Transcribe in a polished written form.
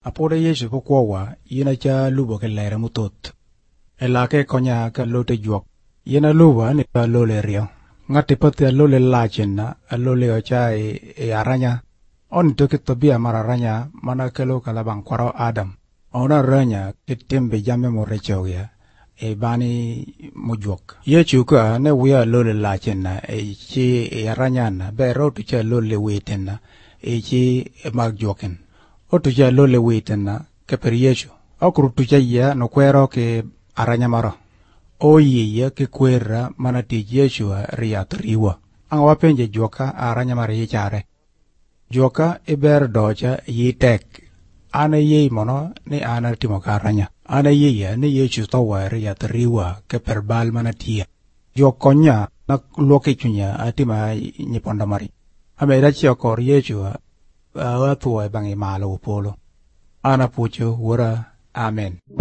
Apoda Yesu pokwowa yena cha lubo ke lere mutot. Elake konya ka lote juok. Yena luba ni ka lole rio. Ngati pati lole lachen na lole ocha e aranya. On toki tabia mara aranya mana kelo kalabang kwaro Adam. Ona aranya kitembe jame morechogia. E bani mujuok. Yesu ka ne wia lole lachen na chi e aranya na be rotu cha lole weten na chi magjuoken. Otu cha lole weten na ke per Yesu. Okru tu cha ya no kwero ke aranya maro. Oye ke kwera mana ti Yesu riat riwa. Ang wapenje joka aranya maro ye chare. Joka iber doja ye tek. Ana ye mono ni ana timo ka aranya. Ana ye ni Yesu tawa riat riwa ke per bal mana tia. Jokonya na loke chunya atima nyiponda mari. Amera chia kor Yesu watu bangi malo polo. Ana pucho wura. Amen.